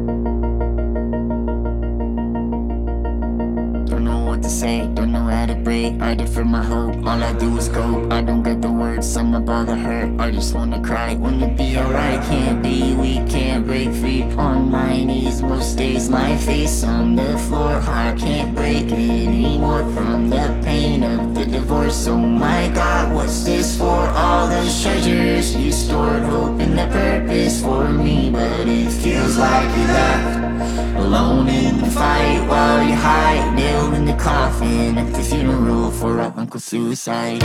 Don't know what to say, don't know how to break. I defer my hope, all I do is cope. I don't get the words, sum up all the hurt. I just wanna cry, wanna be alright. Can't be weak, can't break free. On my knees most days, my face on the floor. Heart can't break it anymore from the pain of the divorce. Oh my God, what's this for? All those treasures you stored, hoping the purpose for me. But it feels like you left alone in the fight while you hide, nailed in the coffin at the funeral for our uncle's suicide.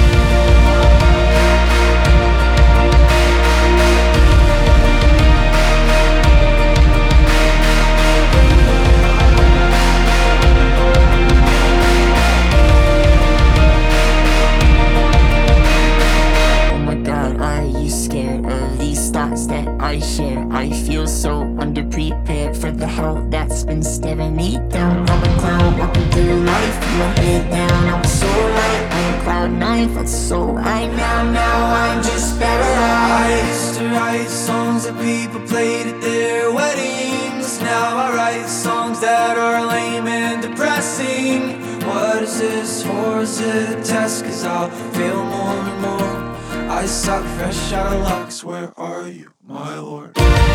That I share, I feel so underprepared for the hell that's been staring me down. I'm a clown walking through life, my head down. I'm so light on cloud nine, felt so high now I'm just paralyzed. To write songs that people played at their weddings. Now I write songs that are lame and depressing. What is this for? Is it a test? Cause I'll fail more and more. I suck fresh out of Lux, where are you, my lord?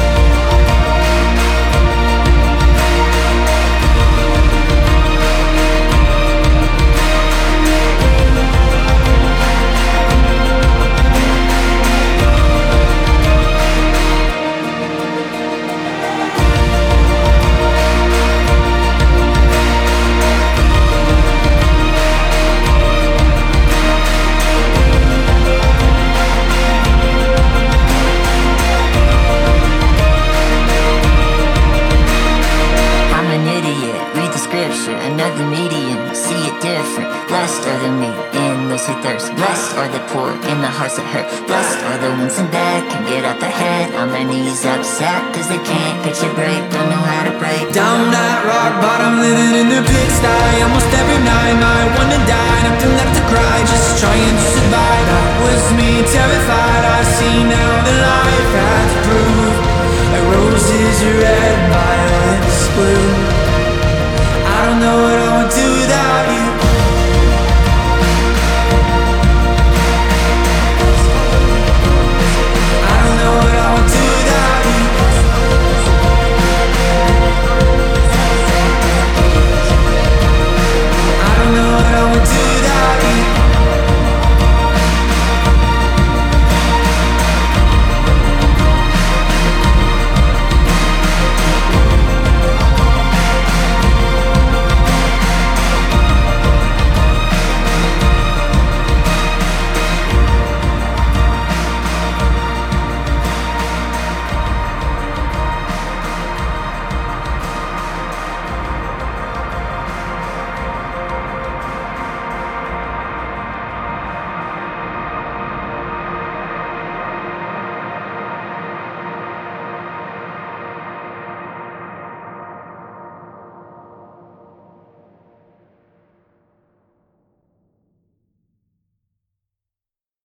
Another medium, see it different. Blessed are the meek and those who thirst. Blessed are the poor in the hearts that hurt. Blessed are the ones in bed, can get out their head on their knees upset cause they can't catch a break, don't know how to break. Down that rock bottom, living in the pigsty. Almost every night, I wanna die. Nothing left to cry, just trying to survive. That was me, terrified. I see now that life had to prove that roses are red, violets blue.